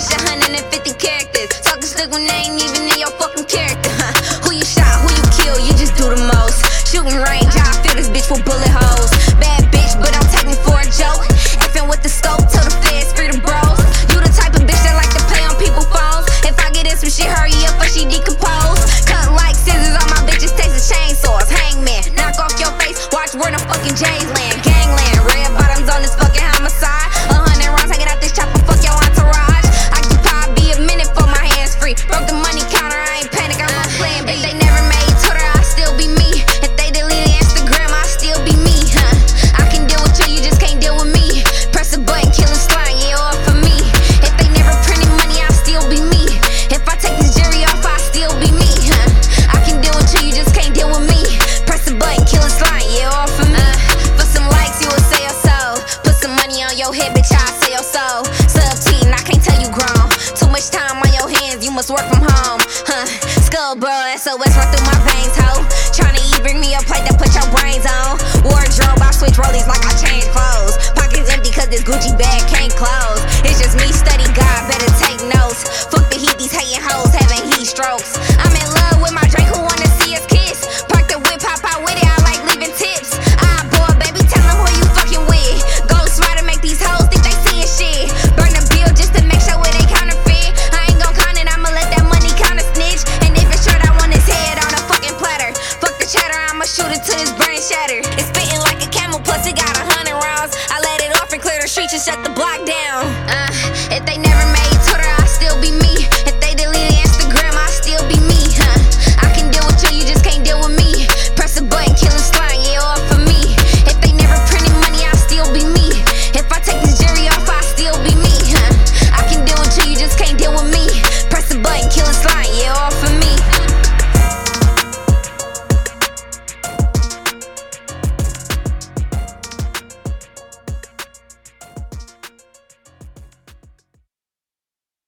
this shit 150 characters. Talking slick when they ain't even in your fucking character. Who you shot, who you kill, you just do the most. Shooting range, I feel this bitch with bullet holes.